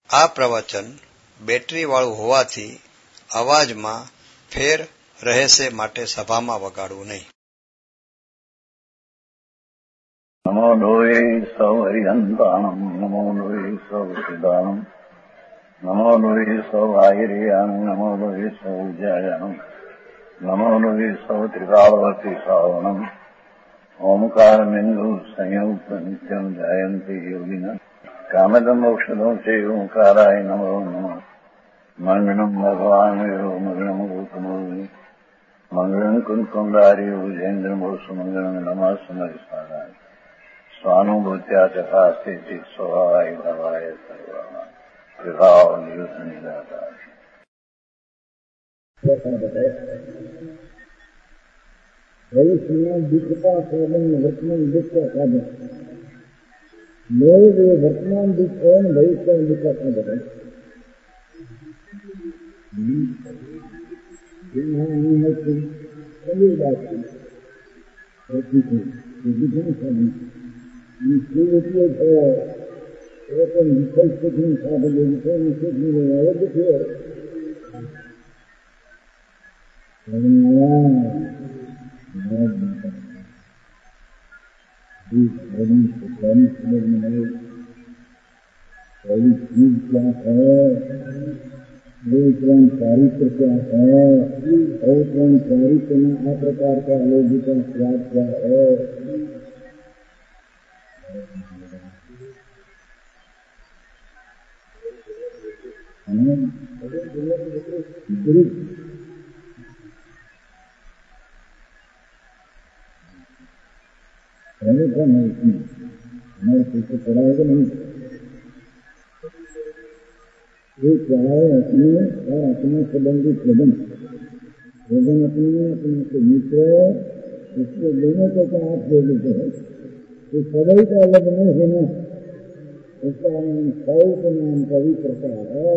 આ પ્રવચન બેટરી વાળું હોવાથી અવાજમાં ફેર રહેશે, માટે સભામાં વગાડવું નહીં. નમો લોહે સૌ હરિહંતાણમ, નમો લોહે સૌ સિદ્ધાણમ, નમો લોહે સૌ આહિર્યાણમ, નમો લોહે સૌ જયાણમ, નમો લોહે સૌ ત્રિકાળવતી શ્રાવણમ. ઓમકાર બિંદુ સંયુક્ત નિત્યમ જાયંતિ યોગિના કામદમ મોક્ષદમ છે ઓંકારાય નમો નમઃ. મંગળમ ભગવાન વિરો મંગળમ ગૌતમોની મંગળમ કુંકુંડારી ભુજેન્દ્રમોષ મંગળમ નમઃ સમરિસારાય સ્વાનુભૂત્યા ચકાસ્તે ચિત સ્વભાવાય ભવાય સર્વમાં વિભાવ નિયુદ્ધ નિરાકાર. ભવિષ્યમાં દુઃખતા સાધન વર્તમાન દુઃખ का साधन. लोग ये वर्तमान दुख है, भविष्य में दुख का साधन है. सभी बात है चीज क्या है, दूसरा चारित्र क्या है, और चारित्र में आ प्रकार का अलौकिक स्वाद क्या है. हमारे पीछे पड़ा होगा नहीं. एक है अपने और अपने संबंधित प्रबंध अपने के मित्र, उसको लेने को क्या आप दे देते हैं. तो सभी का अलग नहीं है ना. उसका नाम सौ के नाम पवित्रता है.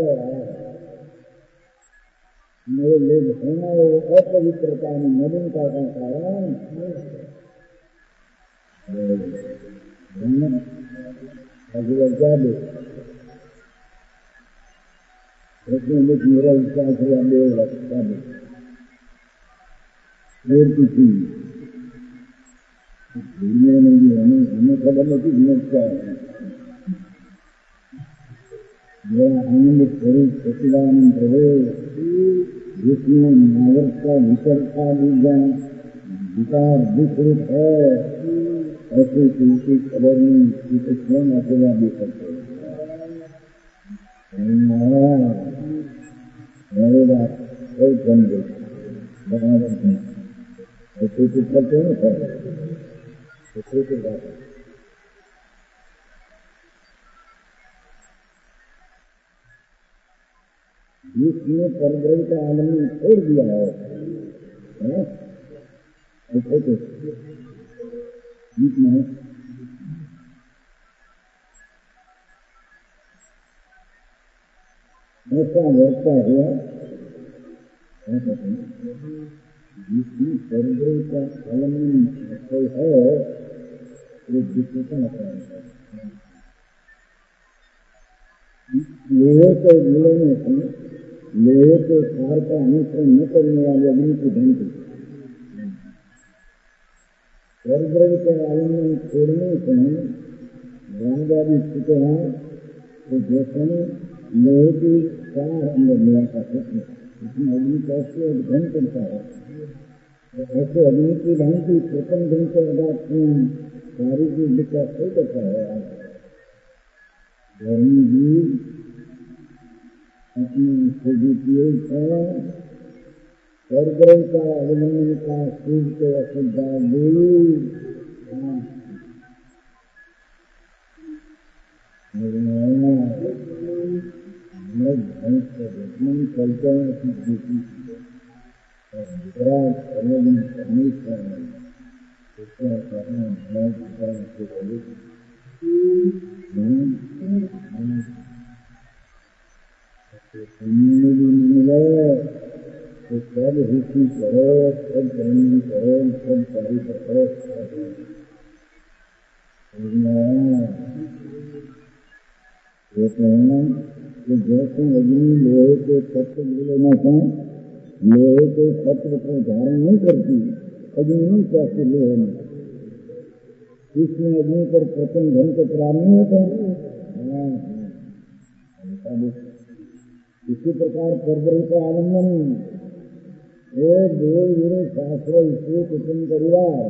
मेरे लोग होना वो अपवित्रता में नवीनता का कारण जादू. उसमें मुझ मेरा विश्वास हुआ मेरे लगता है की चीज दुनिया में भी हमें खबर नहीं समझता है. मेरा आनंद स्वरूप सचिदानंद प्रभु, जिसमें नागरिकता विचरता विज्ञान विकार विकृत है, ऐसे किसी खबर नहीं किसी स्वयं अकेला भी सकते. मेरे बात कोई कम दे बराबर नहीं. ऐसे कुछ करते हैं सर, ऐसे की बात है. जिसने परब्रह्म का आलम छोड़ दिया है, ऐसे तो बीच में ऐसा वर्ता हुआ जिसमें परब्रह्म का आलम है, वो दिखता है. लोहे के जिले में लोहे के सार का अनुसरण न करने वाले अग्नि की घंटी परब्रह्म के आलम में छोड़ने से रामदारी चुके हैं. तो जैसे लोहे की सार अंदर मिला का सकते इसमें अग्नि कैसे अध्ययन करता है. ऐसे अग्नि की घंटी प्रथम दिन के बाद सारी की विकास हो करता है. धर्मी जी अपने सदुपयोग है परब्रह्म का अवलंबन का सूर्य को अश्रद्धा दुश्मन चलते हैं अपनी ड्यूटी और दूसरा संयोजन करने का उसका करना मिले तो सब हिस्सी करो, सब करनी करो, सब कार्य करो. ये कहना कि जैसे अग्नि लोहे के तत्व लेना चाहें, लोहे के तत्व को धारण नहीं करती, अग्नि नहीं चाहती लोहे में, इसमें अग्नि पर प्रथम धन के प्रारंभ नहीं होते हैं। इसी प्रकार परब्रह्म का आलम्बन देव गुरु शास्त्र इसलिए कुटुंब परिवार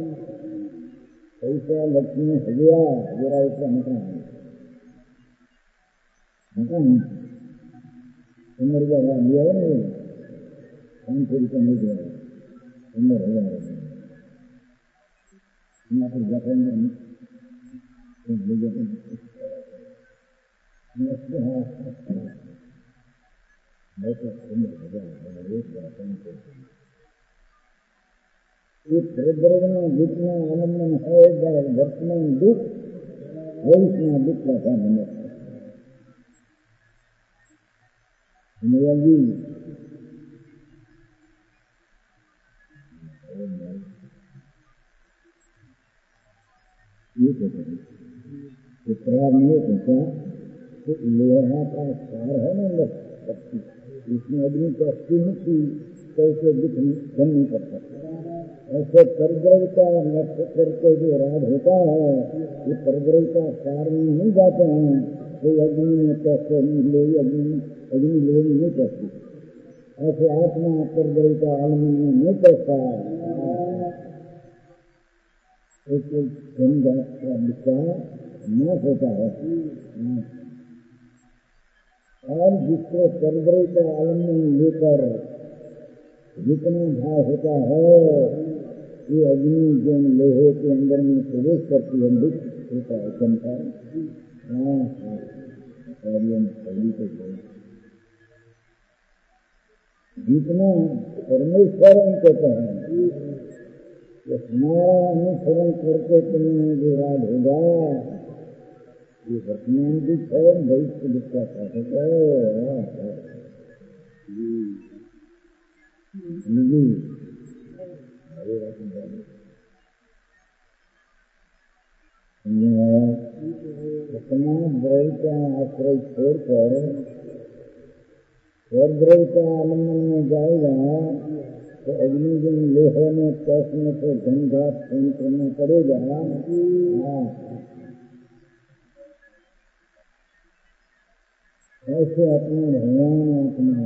ऐसा लक्ष्मी हजरा जरा ऐसा मकान उम्र का लिया है ना, हम फिर को नहीं दिया उम्र हो जाए यहाँ पर जाते हैं जितना आनंदन है वर्तमान दुख भविष्य दुख का साधन है। ये खराब नहीं होता, लोहा का सार है ना शक्ति, इसमें अग्नि की अस्थि मुक्ति कैसे दुख बन नहीं करता। ऐसे परब्रह्म का नक्षत्र के जो राज होता है, ये परब्रह्म का सार में नहीं जाते हैं, तो अग्नि में कैसे अग्नि लोग नहीं करती। ऐसे आत्मा परब्रह्म का आलम्बन में नहीं करता। एक धनजात का विचार नाश होता है, और जिसको परब्रह्म का आलम्बन लेकर जितना भाव होता है, ये अग्नि जो लोहे के अंदर में प्रवेश करती है, दुख होता है चमका। जितना परमेश्वर कहते हैं, हमारा अनुसरण करके तुम्हें जो राज होगा, ये वर्तमान दुख है, भविष्य दुख का साधक है। अपना ब्रह्म का आश्रय छोड़कर और ब्रह्म का आलम्बन में जाएगा, तो अग्नि दिन लोहे में कैसने को धनघात फोन करना पड़ेगा। ऐसे अपना भगवान अपना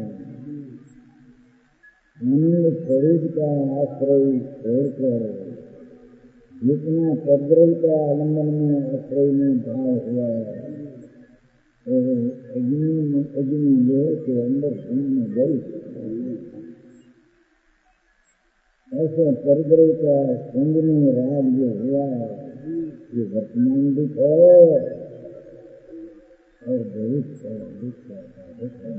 आनंद स्वरूप का आश्रय छोड़कर जितना परब्रह्म का आलम्बन में आश्रय में भाव हुआ, तो अग्नि लोहे के अंदर में गई। ऐसे परब्रह्म का संग में राज जो हुआ, ये वर्तमान दुख है और भविष्य दुख का साधक है।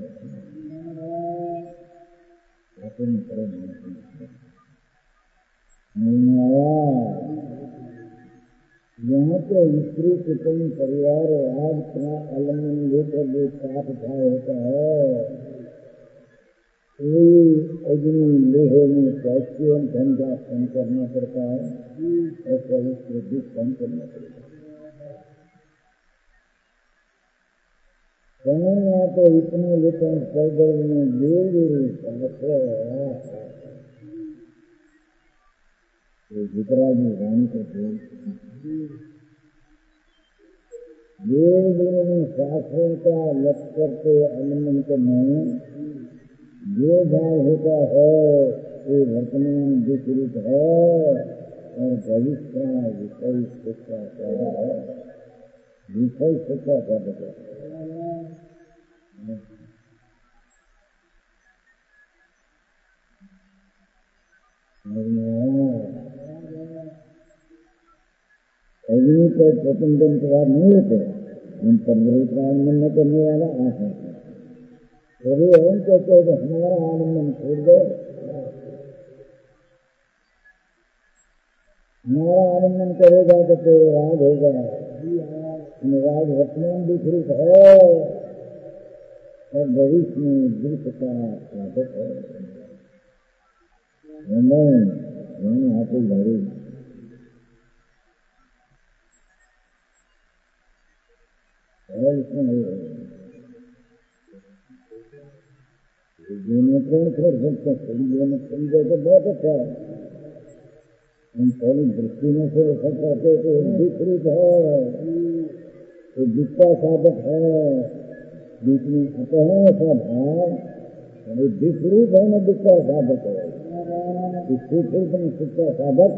यहाँ तो स्त्री कुटुंब परिवार राज का आलम्बन लेकर जो साथ भाव होता है, अग्नि लोहे में कैसे धन का कम करना पड़ता है, ऐसा उसको दुख कम करना पड़ता है। यहाँ तो इतने लेकिन पैदल में जितरा में रानी को में शास्त्रों का लक्ष्य करते आलम्बन करने जो भाव होता है, वो वर्तमान विपरीत है और भविष्य का विषय शिक्षा है, विषय शिक्षा का बता अग्नि को प्रथम दिन के बाद नहीं होते, हम परब्रह्म का आनंद करने वाला आशा है। हम कहते हैं कि हमारा आनंद छोड़ दे, हमारा आनंद करेगा तो तेरे राज होगा। राज वर्तमान विपरीत है और भविष्य में दुख का साधक है। हाथी घड़ी इसमें नहीं है। जीवन कौन कर सकता है? जीवन समझे तो बहुत अच्छा है। हम पहली दृष्टि में से सब कहते तो विपरीत है, तो दिक्का साधक है, बीच में अपह ऐसा भाव विपरीत है न दिक्का साधक है। विपरीत में शिक्षा साधक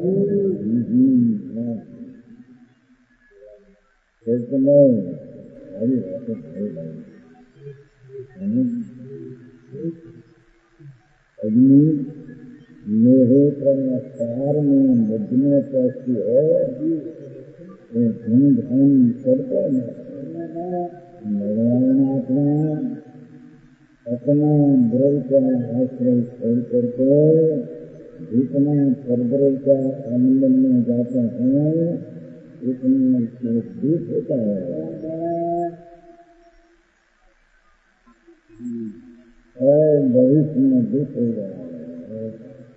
अग्नि मेरे प्रकार में बदने कैसी है, धन धन करते भगवान आत्मा अपना द्रव का आश्रय छोड़ करके जितना परद्रव का आनंद में जाते हैं उतना दुख होता है और भविष्य में दुख हो रहा है।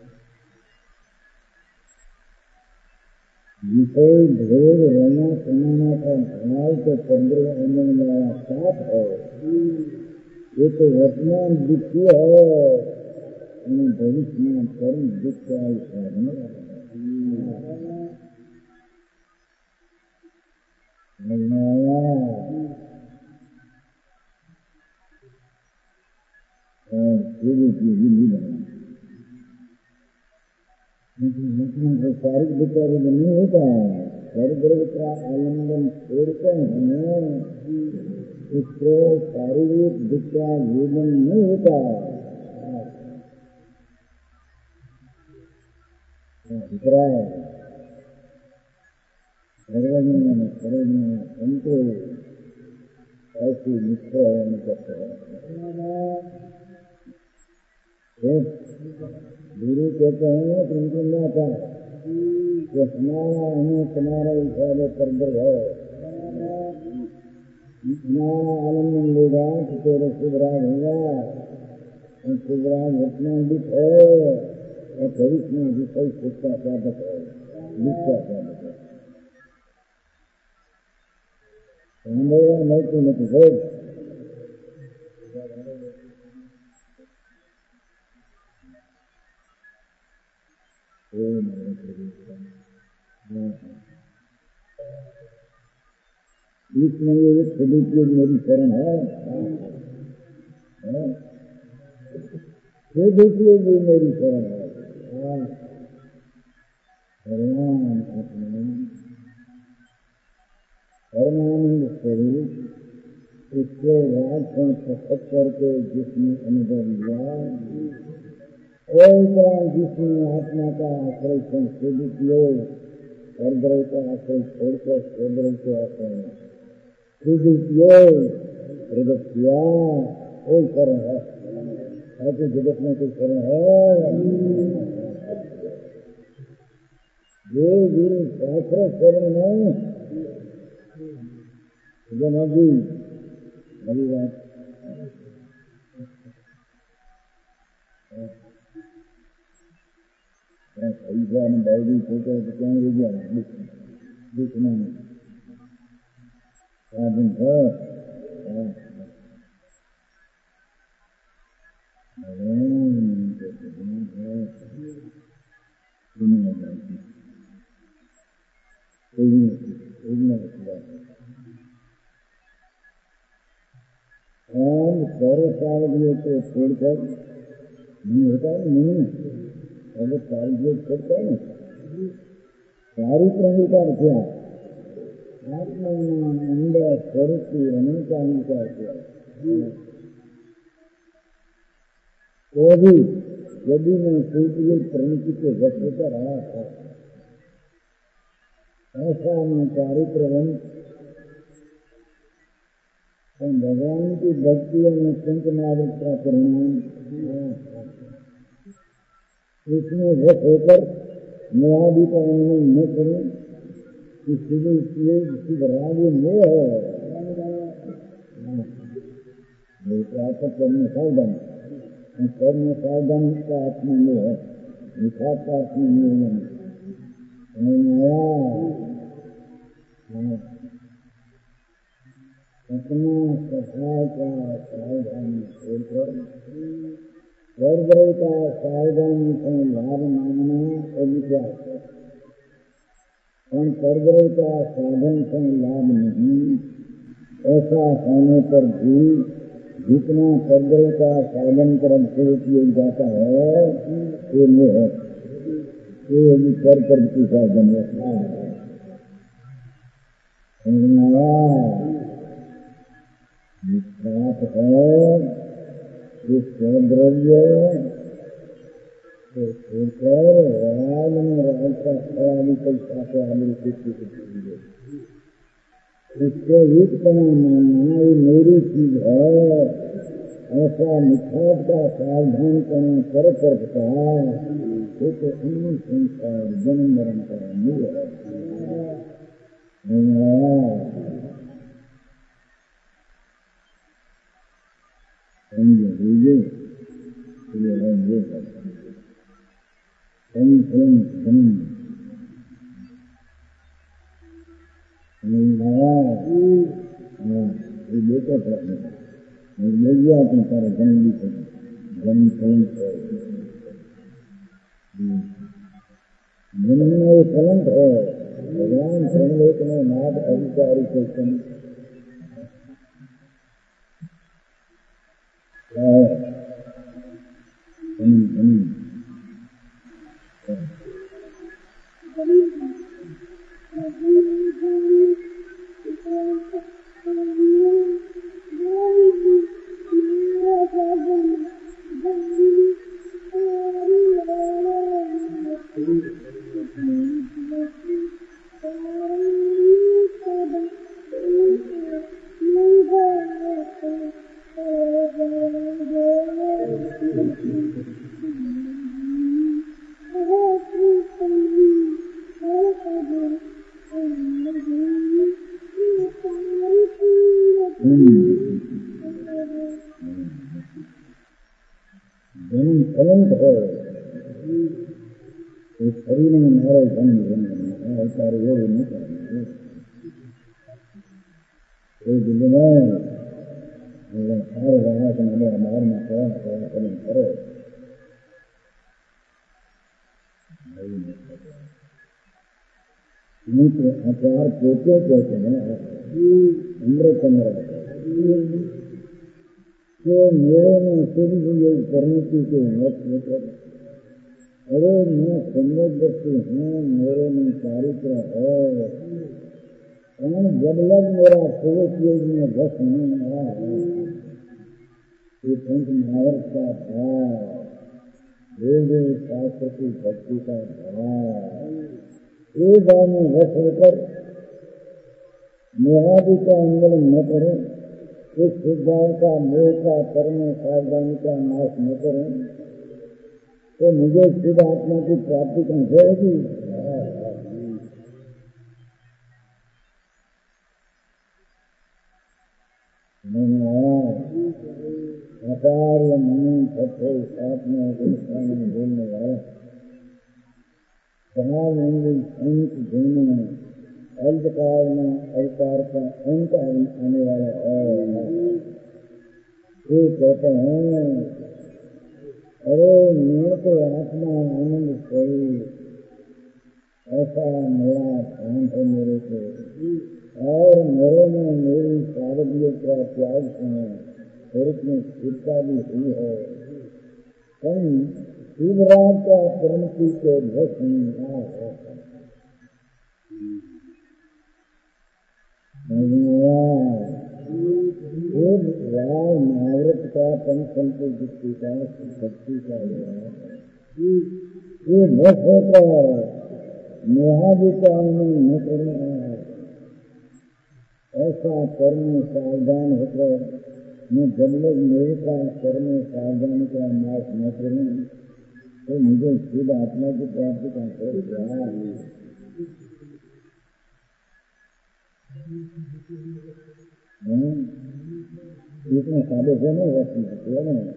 विषय भोग रहना सुनाना का भाव तो परद्रव आनंद वाला साथ है, ये तो वर्तमान दुखी है, भविष्य में परम दुख का साधन शारीरिक विचार नहीं होता है। स्वर्ग का आलम्बन छोड़ते हैं उसको शारीरिक विचार जीवन नहीं होता है। उनको ऐसी मित्र करते हैं। गुरु कहते हैं कि उनको ना पाए कि हमारा हमें तुम्हारा हिसाब परदर है, हमारा आनंद लेगा तो तेरे शुभराज होगा, शुभराज घटना दुख है और भविष्य में भी कई शिक्षा साधक है, निष्ठा साधक है। नहीं तो नहीं इसमें ये खुदी की मेरी शरण है, खुदी की भी मेरी शरण है। भगवान अपने परमानंद स्वरूप इसके बाद प्रकट करके जिसने अनुभव लिया और जिसने आत्मा का आश्रय संशोधित किए परद्रव का आश्रय छोड़कर परद्रव के आश्रय प्रकट किया, कोई शरण है ऐसे जगत में कोई शरण है? ये गुरु शास्त्र शरण नहीं नदी नदी बात ऐसा डायरी छोटे तो क्या हो गया दिखना साधन है। सर्व सावधियों को छोड़कर नहीं होता नहीं, सर्व सावधियों छोड़ता है ना चारित्र अंगीकार किया, आत्मा अंदर स्वरूप की रमण का अंगीकार किया। तो भी यदि मैं सूर्य प्रणति के वस्त्र पर रहा था ऐसा मैं चारित्र भगवान की भक्ति और निश्चिंत नागरिक का परिणाम इसमें वश होकर न्यायाधि का अनुमान न करें कि शुभ राग में है करने सावधान करने सावधान का आत्मा में है, विकास का आत्मा में अपना स्वभाव का सावधानी छोड़कर स्वर्ग का सावधानी से लाभ मांगना और विश्वास है। स्वर्ग का साधन से लाभ नहीं, ऐसा होने पर भी जितना स्वर्ग का साधन कर किया जाता है वो नहीं है, ये भी कर की साधन है। विश्वास है कि स्वद्रव्य तो छोड़कर राज में राज का खड़ा निकल पाते आगे इससे एक समय मानना ये मेरी चीज है, ऐसा निखात का सावधान करना कर सकता है ये तो अन्य संसार जन्म मरण का मूल है। जन्म में कलंक है, भगवान संलेख में नाद अधिकारी को कलंक है, इस शरीर में हमारे जन्म ऐसा योग नहीं करना दिल में सारे रहा कि मैंने हमारे में कलम करो मित्र आचार पोते कहते हैं अमृत तो मेरे में शुभ योग करने की कोई मत कर। अरे मैं संवेदशी हूँ, मेरे में चारित्र है, जब लग मेरा पुरुष योग में बस नहीं आया है ये संत महावर का भाव, वेद शास्त्र की भक्ति का भाव ये भाव में बस होकर मोहादि का अंगल न करें, इस सिद्धांत का मोह का कर्म सावधानी का नाश न करें तो मुझे शुद्ध आत्मा की प्राप्ति कहाँ होगी। आचार्य मनी सत्य आत्मा के सामने बोलने वाला समाज में संत जीवन अल्पकाल में अवतार का अंत आने वाला है। ये कहते हैं अरे मैं तो आत्मा आनंद स्वरूप, ऐसा मेरा ध्यान है मेरे को, और मेरे में मेरी शारीरिक का त्याग है, स्वरूप में स्थिरता भी हुई है, शिवराज का क्रांति के भस नहीं है। राय महाव्रत का पंचम को दृष्टि का भक्ति का ये भस होकर मोहादि का न करना है, ऐसा कर्म सावधान होकर मैं जब लोग मेरे का कर्म सावधान का नाश न करूँ तो मुझे शुद्ध आत्मा की प्राप्ति का है। इतने सादे से नहीं रहती है ना,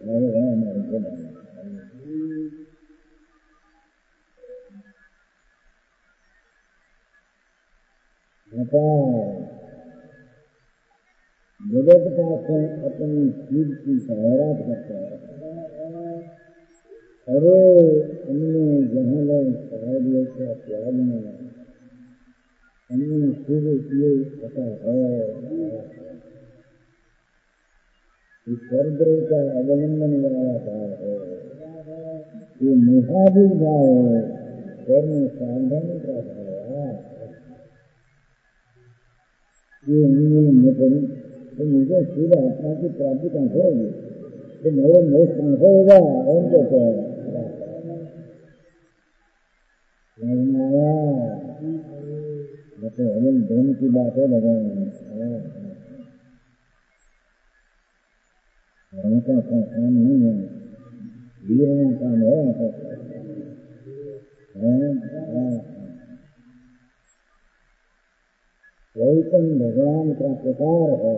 जगत का अपनी चीज की जाहिरात करता है। अरे उनमें जहाँ लोग शराब लेकर त्याग में उनमें शुभ किए पता है कि स्वर्ग का अवलंबन वाला भाव है, ये मुहादिक भाव है, स्वर में सावधानी का भाव है। ये उन्हें तो मुझे शुद्ध आत्मा की प्राप्ति कहाँ होगी, तो मेरे मोक्ष कहाँ होगा, उनको तो हमें धर्म की बात है भगवान का काम नहीं है, वीर काम है। वैतन भगवान का प्रकार है।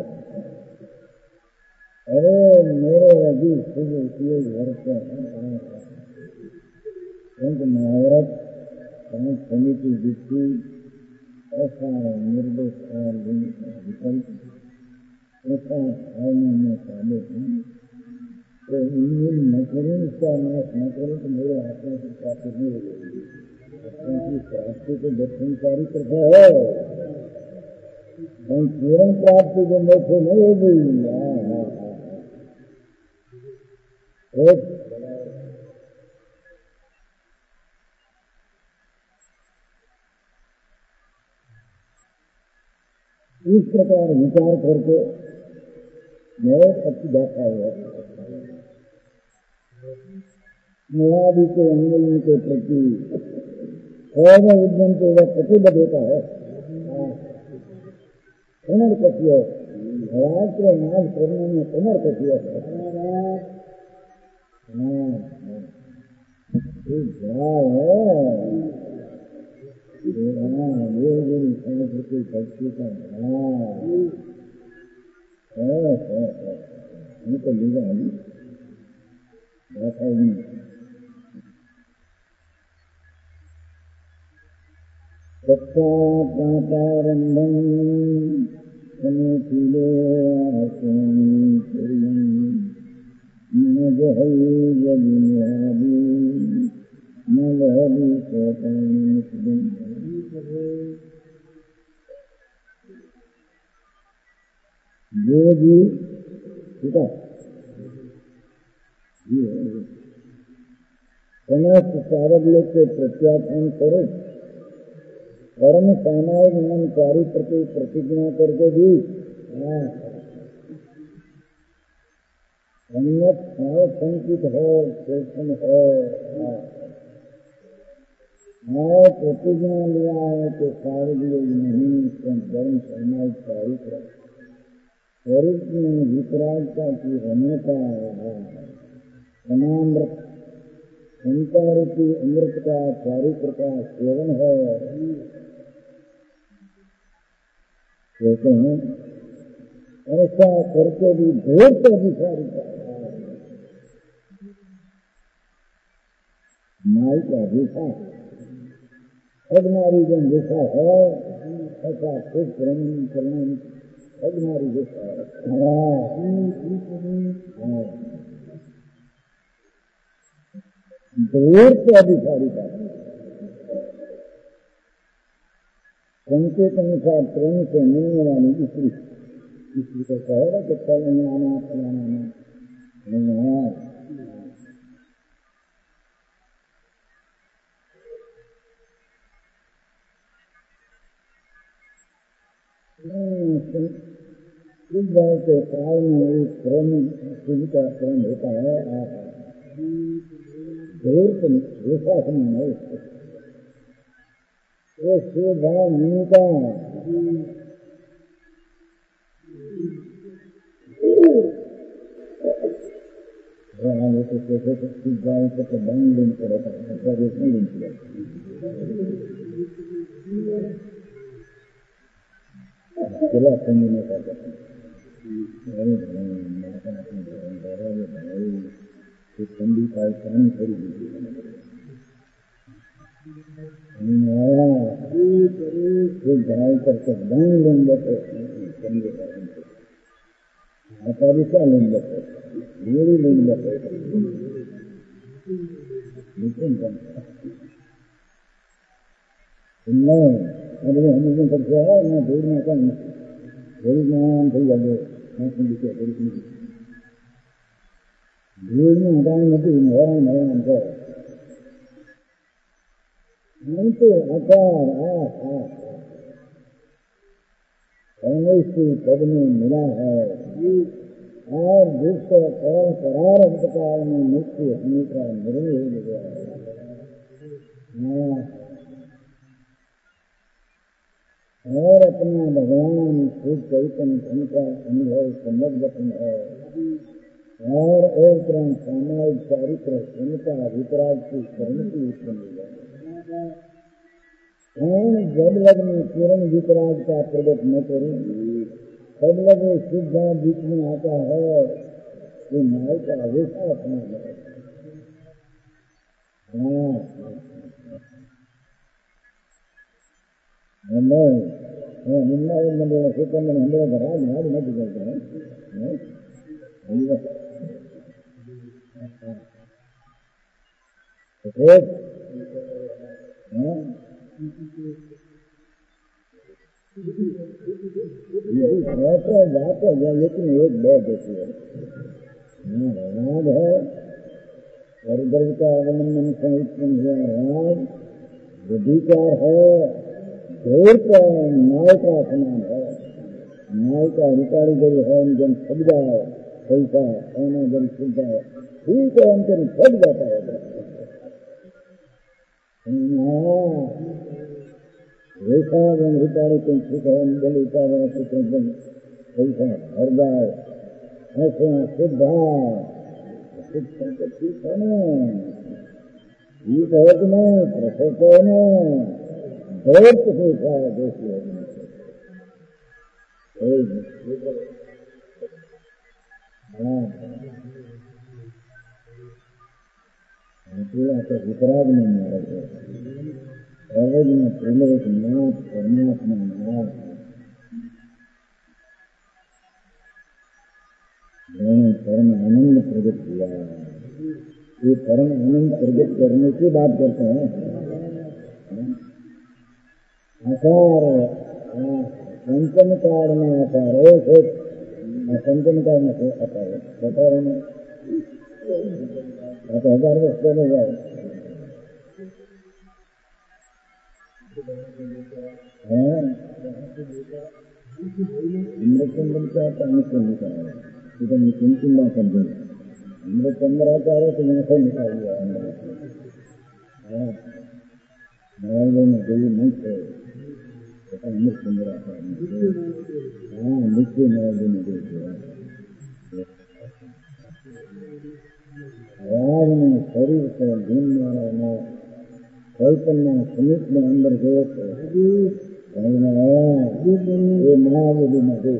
अरे मेरे अभी शुभ उपयोग वर्ष महावरत समिति दृष्टि ऐसा निर्देश और विकल्प ऐसा भावना में शामिल हैं, तो इन न करूँ, इसका नाश न करूँ तो मेरे आत्मा की प्राप्ति नहीं होगी। आत्मा की प्राप्ति तो दक्षिणकारी प्रथा है, पूर्ण प्राप्ति जो मोक्ष नहीं होगी। इस प्रकार विचार करके मैं अच्छी व्याख्या है। मुआदि के अंगों के प्रति सर्व उद्यम से वह प्रतिबद्ध होता है। पुनर्कथ्य राष्ट्र नाश करने में पुनर्कथ्य है। भाव है ये गुरु संस्कृति भक्ति का भाव है। तो लिखा है सत्तारंभम समीतिले जो भी ठीक है समस्त सारद लोग के प्रत्याख्यान करे, कर्म सामायिक मन कार्य प्रति प्रतिज्ञा करके भी संगत है, संकित है, चेतन है, प्रतिज्ञा लिया है कि कार्य लोग नहीं, कर्म सामायिक कार्य शरीर में विपराधता की रमणता समामृत संसार की अमृत का चारित्र का सेवन है। कहते हैं ऐसा करके भी ढेर से अधिकारी नाई का देखा अगनारी जन देखा है, ऐसा खुद प्रेम करना अगनारी देखा है। ढेर से अधिकारी का संकेत अनुसार प्रेम से मिलने वाली स्त्री को कहेगा कि कल नहीं आना, फलाना नहीं आना। इस बात के काल में एक प्रेम शिव का प्रेम होता है। ढेर से विश्वास नहीं है वो शिव भाव मिलता तो बंद दिन पर रहता है, ऐसा रेट नहीं दिन पर चला समझने का ठंडी पाकिस्तानी खड़ी ढाई करके दान लेंगे तो क्या लेंगे मेरी लेंगे लेकिन नहीं अरे हमें करते है मैं ढूंढना का थोड़ी नाम थी जाए मैं लिखे ढूंढना हटाने नहीं नया नया अंतर नहीं तो आकार ऐसी पद में मिला है और जिसको और करार अंतकाल में मुक्ति होने का निर्णय हो गया है और अपना भगवान खुद चैतन्य धन का अनुभव समर्पण है और एक तरह सामाजिक चारित्र उनका वितराग की शरण की उत्पन्न जब लग में किरण वितराग का प्रकट न करें तब लग सिद्धा बीच में आता है कि नाय का हमेशा अपना है निन्ना सुकन हमारे घराज नाज मत करते हैं बात है लेकिन एक बात होती है राग है और गर्व का अवलंबन से उत्पन्न हुआ राग विधिकार है देर का न्याय का समान है न्याय का अधिकारी जब है जन छप जाए पैसा सोना जन छुप जाए ठीक है अंतर छप जाता है रेखा जन अधिकारी को छुप है जल उतारा जन पैसा भर जाए ऐसे शुद्धा शिक्षण को ठीक है ना ठीक है कि नहीं प्रशस्त है ना बहुत होता है दोषी वितराग में मारा गया सर्वज में त्रिलोक नाथ परमात्मा मारा मैंने परम आनंद प्रकट किया ये परम आनंद प्रकट करने की बात करते हैं आकार पंचम कार में आकार है पंचम कार में आकार है बता रहे हैं 1000 वर्ष पहले जाए अमृतचंद्र क्या अमृतचंद्र का है इधर चिंता समझे अमृतचंद्र आता है तो यहाँ से निकाल दिया में कोई नहीं थे अमृतचंद्र आता है नीचे नवाजे में देख राज में शरीर से धूम मारा चैतन्य समीप में अंदर गए थे ये महाबोधि में देश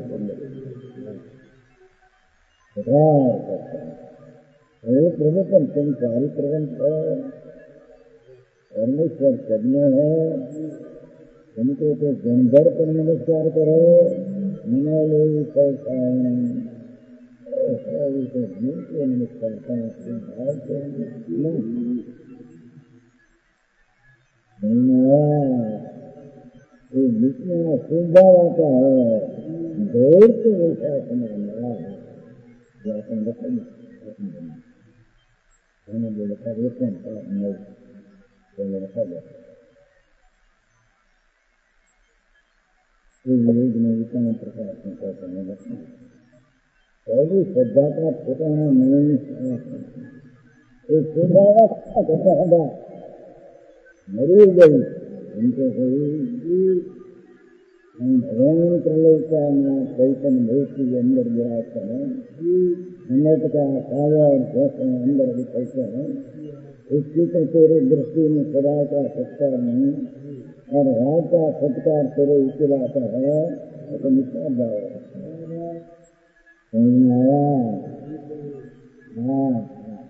प्रवचन संसारी प्रबंध है परमेश्वर सज्ञ है उनको तो जनभर पर नमस्कार करो मिनाले नमस्कार जितना सुविधा आता है देर से वैसा समझना अपन हमें जो लगा वेतन योग में इतना प्रकार से करने लगते हैं पहली श्रद्धा का ठिकाना नहीं एक श्रद्धा का मरी गई उनको हम भगवान का चैतन्य मूर्ति के अंदर गिराते हैं हिम्मत का काया और जैसे अंदर विचलते हैं इसकी तो तेरे दृष्टि में सदा का सत्कार नहीं और राज का सत्कार तेरे उचित आता है तो निष्ठा जाएगा समझ में आया? हाँ,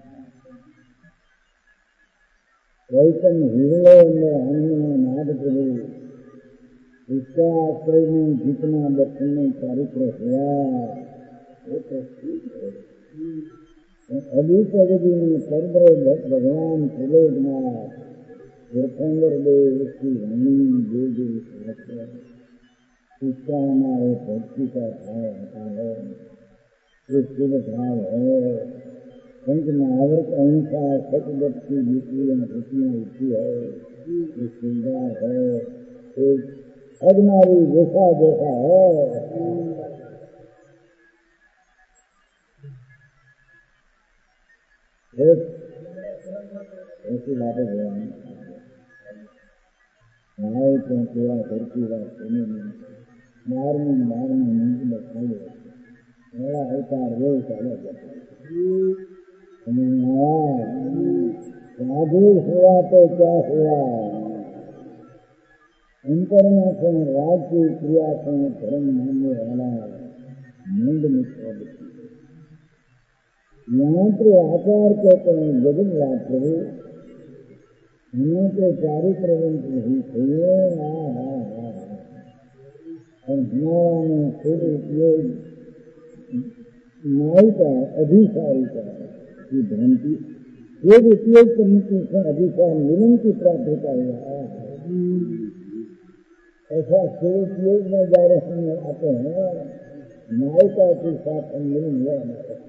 वैतन हिरलो हनुमान नाद प्रभु इसका आश्रय में जितना दर्शन में चारित्र हुआ वो तो ठीक है। अभी से यदि मैं परब्र भगवान त्रिलोकनाथ तीर्थंकर देव की वाणी जो जो इसका हमारे भक्ति का भाव आता है, ये शुभ भाव है। पंच महावृत अहिंसा सतव्रत की जितनी अनुभूतियाँ होती है ये सुविधा है। एक अजनारी जैसा जैसा है ऐसी बातें भगवान आए क्यों सेवा करती बात सुने नहीं मारने नींद बखाई बड़ा अवतार वो चला जाता राधे हुआ तो क्या हुआ अंतरमा से राज की क्रिया से धर्म मानने वाला मूड मित्र यहाँ पर आचार कहते हैं जगन राज प्रभु हमें तो चारित्र ही चाहिए। और हमारा में खुद उपयोग नायिका अधिकारी का की भ्रांति खुद उपयोग करने के अधिकार मिलन की प्राप्त होता हुआ ऐसा उपयोग में जा रहे हैं आते हैं नायिका के साथ सम्मिलन हुआ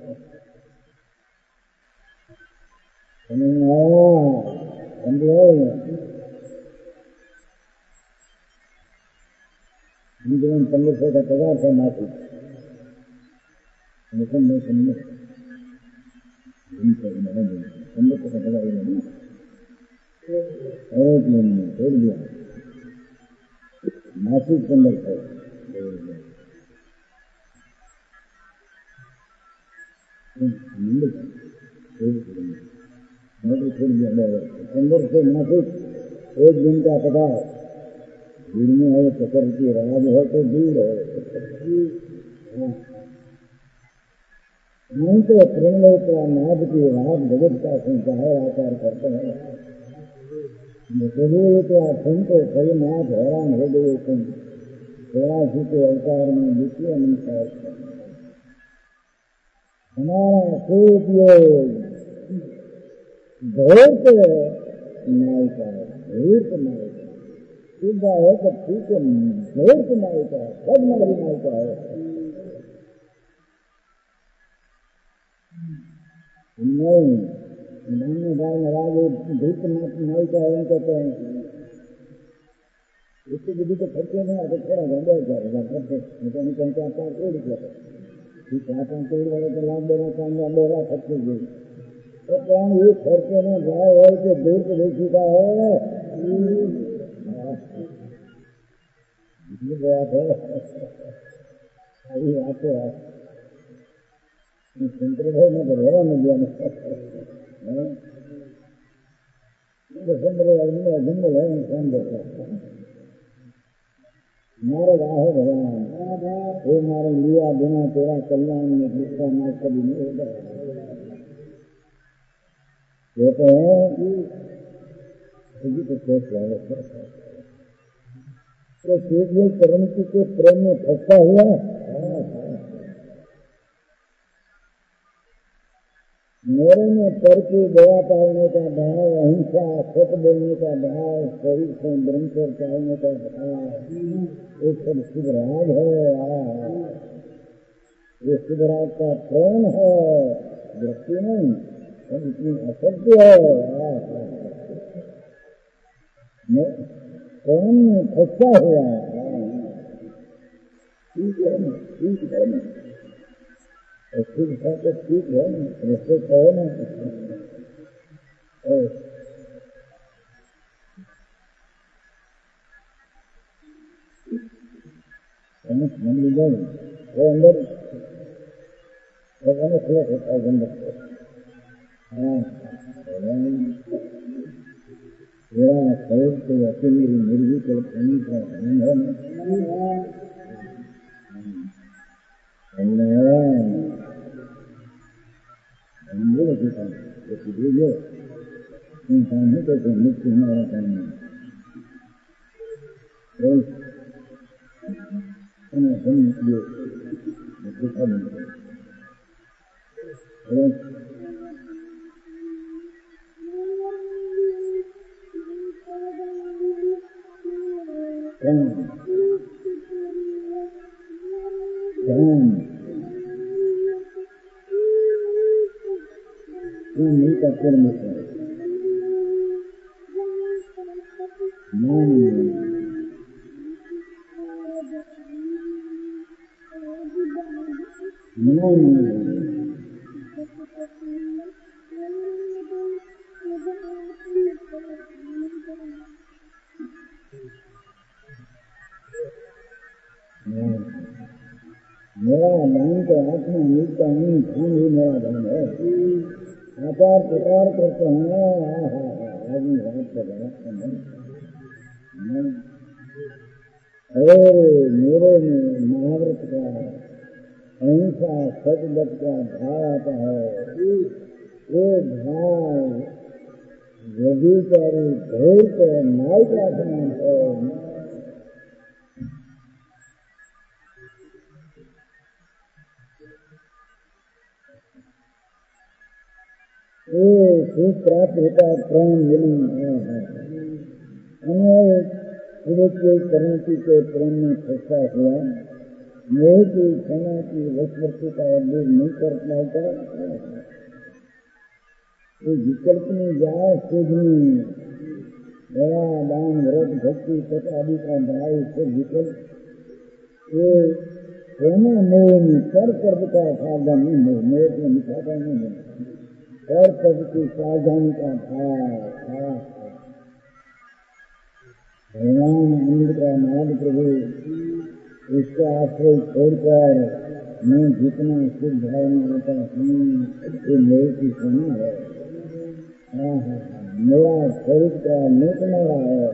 जीवन 1500 का पगार था माफी लेकिन मैं समझ 1500 का पगार नहीं एक महीने छोड़ दिया मासिक 1500 छोड़ दिया 1500 मासिक एक दिन का पगार दूर में है चक्कर की राज है तो दूर है नहीं तो प्रेमलोक का नाद की राज जगत का संचार आकार करते हैं संतो फलनाथ हैरान हो गए तुम 83 के अवतार में द्वितीय अनुसार हमारा उपयोग धैर्य नायिका धैर्य नायिका सीधा है तो ठीक है धैर्य नायिका सब नारी नायिका है नहीं महाराज धृतनाथ नायिका है कहते हैं इसकी विधि के खर्चे में आगे थोड़ा गंदा जाएगा कहीं क्या पार छोड़ दिया ठीक है पेड़ वाले को लाभ देना चाहेंगे मेरा खर्चे गई तो क्या ये खर्चे में जाए है कि दूर को देखी का है बात है अभी आते हैं शंकर भाई ने बधेरा में दिया जंगल है इंसान देखा मारे राह भगवान वो मारे लिया बिना तेरा कल्याण में जिसका नाच कभी नहीं होता कहते हैं तो सोच रहे करंती के प्रेम में फंसा हुआ मेरे में पर की दया पालने का भाव अहिंसा सत बोलने का भाव शरीर से ब्रह्मचर्य पालने का भाव एक सब शुभ राग है ये शुभ राग का प्रेम है दृष्टि नहीं इतनी असत्य है प्रेम में फंसा हुआ ठीक है ना ठीक है ना ठीक है तो ठीक है ना रेस्पेक्ट है ना मन ली जाए वो अंदर होता है अंदर हाँ मेरा शरीर तो अकेली मुर्गी को पानी का है ना ये इंसान ही तो मुक्ति हमारा काम है। मिलकर कर्म है मेरा मन तो आत्मा मिलता नहीं, धन ही मेरा धन है। आचार प्रकार करते हैं, आदमी रात को और मेरे में महाव्रत का अहिंसा सतव्रत का भाव आता है। ये भाव व्यभिचारी भेद के नाई का समान है। सुख प्राप्त होता है, प्रेम मिलन है। हमें करण के प्रेम में फंसा हुआ मोह की क्षमा की वशवर्ती का अभ्युदय नहीं कर पाता। विकल्प में जाए खोजनी दया दान व्रत भक्ति तथा आदि का भाव से विकल्प ये प्रेमा मोह में कर कर्म का सावधानी मोह में मिठाता नहीं है। कर कर्म की सावधानी का भाव भगवान आनंद का नाद प्रभु उसका आश्रय छोड़कर मैं जितना शुद्ध भावना आता हूँ ये मेरे की सोना है। मेरा शरीर का नेक मेरा है।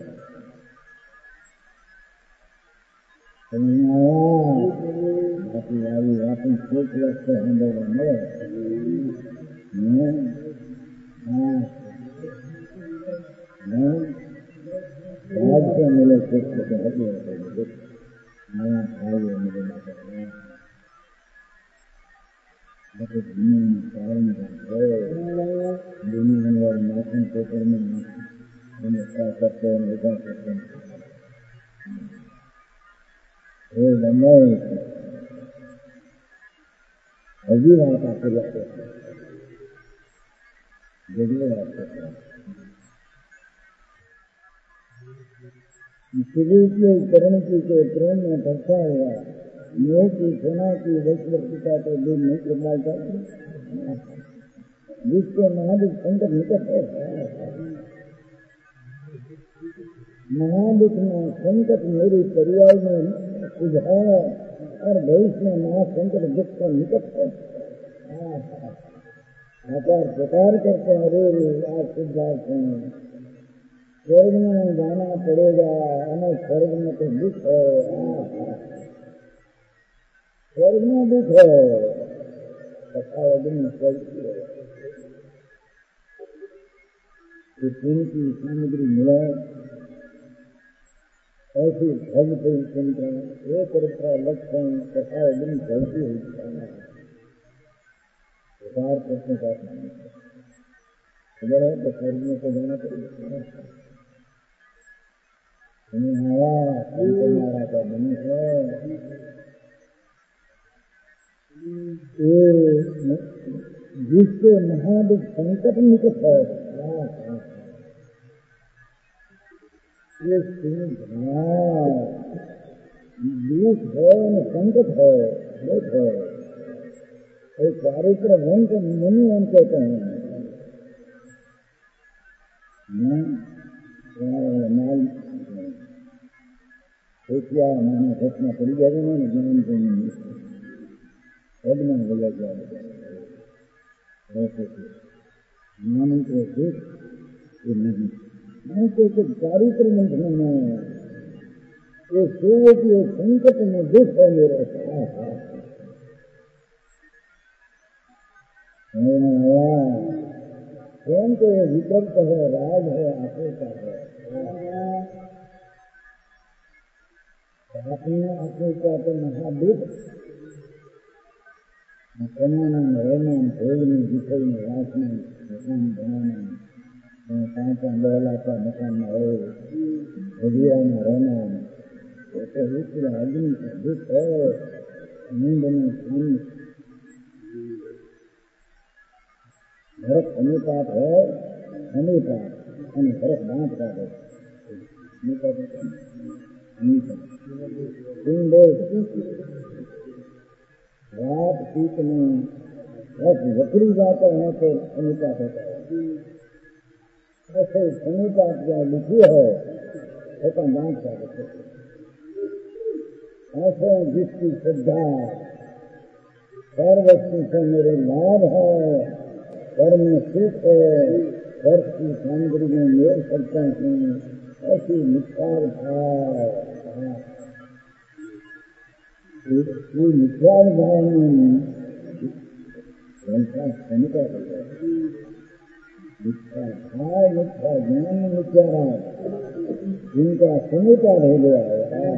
बाकी वाली आपन सोच रखते हैं मेरे आज से मिले सोचते हैं नया भाई मेरे माता कारण दुनिया नाचन पेपर में क्या करते हैं क्या करते हैं अभी बात आपको लगते हैं जरूर आपको शुरू के करण की के प्रेम में फंसा हुआ मोह की सेना की वैश्वर्तिका को दूर नहीं कर पाता जिसके महादुख संकट निकट है। महादुख में संकट मेरे परिवार में सुधार और भविष्य में महासंकट दुख का निकट है। आचार प्रकार करते हैं रे आज सिद्धार्थ हैं स्वर्ग में जाना पड़ेगा हमें स्वर्ग में तो दुख है। स्वर्ग में दुख है तथा दिन की सामग्री मिला ऐसी धर्म परिश्रम एक तरफा लक्ष्य तथा दिन चलती हुई प्रकार करने का अगर है तो स्वर्ग में तो जाना पड़ेगा। हमारा का मन है जिसके महादुख संकट निकट है ये दुख है संकट है दुख है एक चारित्र वन को मनी वन कहते हैं। क्या मैंने घटना पड़ी जाएगी ना ज्ञान को नहीं बोला जाएगा ज्ञान को दुख नहीं मैं तो चारित्र मंत्र में ये सूर्य की एक संकट में दुख है मेरे स्वयं तो विकल्प है, राग है, आशंका है। अपने आशंका तो महादुख कमाना, रहना, भोगने, दिखाने, वासना, मकान बनाना, कांचा लोला का मकान में हो, हजिया में रहना, तो इसलिए आदमी का दुख है। नींद में खानी भरत अनुपात है, अनुपात અને ભરત દાંત કાઢે रात पीत में बस वक्री जाते हैं तो अनुपात होता है। ऐसे अनुपात जहाँ लिखी है तो दांत काढ़े। ऐसे जिसकी श्रद्धा हर वस्तु से मेरे लाभ है, घर में सुख है, घर की सामग्री में मेल करता हूँ, ऐसी निखार भाव निखार भाव में समिता हो गया। निखार भाव, निखार ज्ञान, निखारा जिनका समिता हो गया है।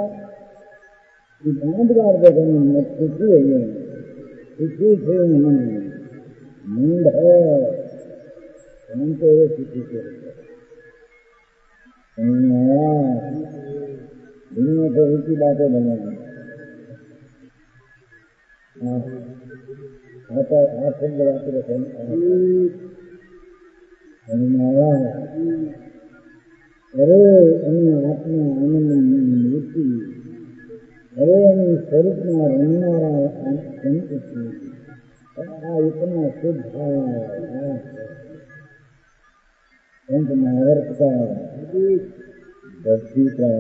दांतगार देखने में खुशी है, खुशी से नींद है, शांत है, खुशी से दुनिया तो उसी बातें बने आसन लगाते रहते अरे अन्य आत्मा आनंद मूर्ति, अरे अन्य स्वरूप में रमनारा संतुष्टि, इतना शुद्ध संत महावर्त का भक्ति का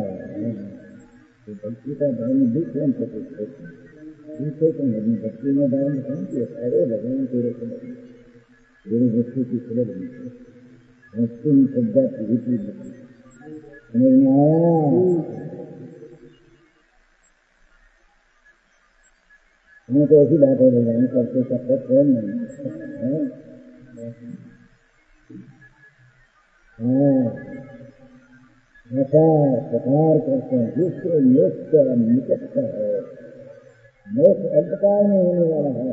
धर्म भी स्वयं दूसरे को नहीं। भक्ति में धर्म शांति है। अरे भगवान तेरे को मेरी वस्तु की सुलभ नहीं, वस्तु में श्रद्धा की रीति समझ में आया। हमें तो ऐसी बात है भगवान करते सकते स्वयं नहीं। प्रकार करते हैं जिससे मोक्ष का निकट है। मोक्ष अंतकाल में होने वाला है।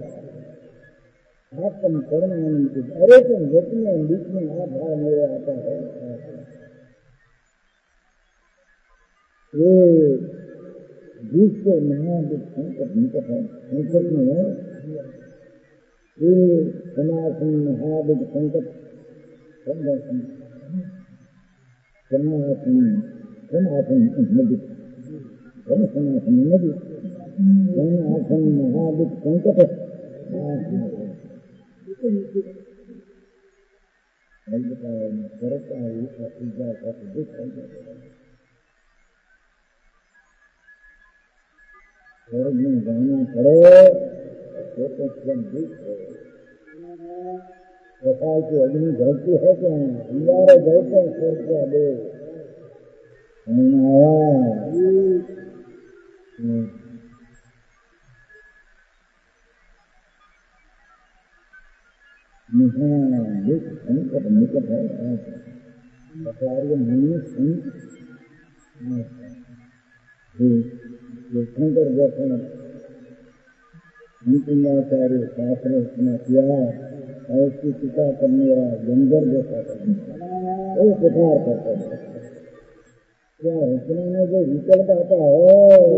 आत्म कर्म आनंद, अरे तुम जितने बीच में आप भाव मेरे आता है, ये बीच से महादुख संकट निकट है। संकट में है ये सनातन महादुख संकट सनातन नदी, सनातन नदी, सनातन महादुख संकट स्वर्ग में जाना पड़े तो स्वयं दुख है। प्रकाश की अग्नि जलती है क्या? अंगारे जलते हैं स्वर्ग का देव। दुख संकट निकट है। आचार्य शंकर जैसे अंतिमाचार्य शास्त्र रचना किया, ऐसी पिता करने वाला गंजर जैसा वो प्रकार करता है। क्या रचना में जो विकल्प आता है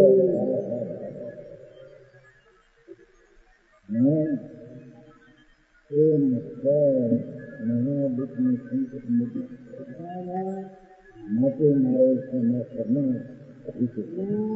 महादुख में संकट माते मारे से न करना,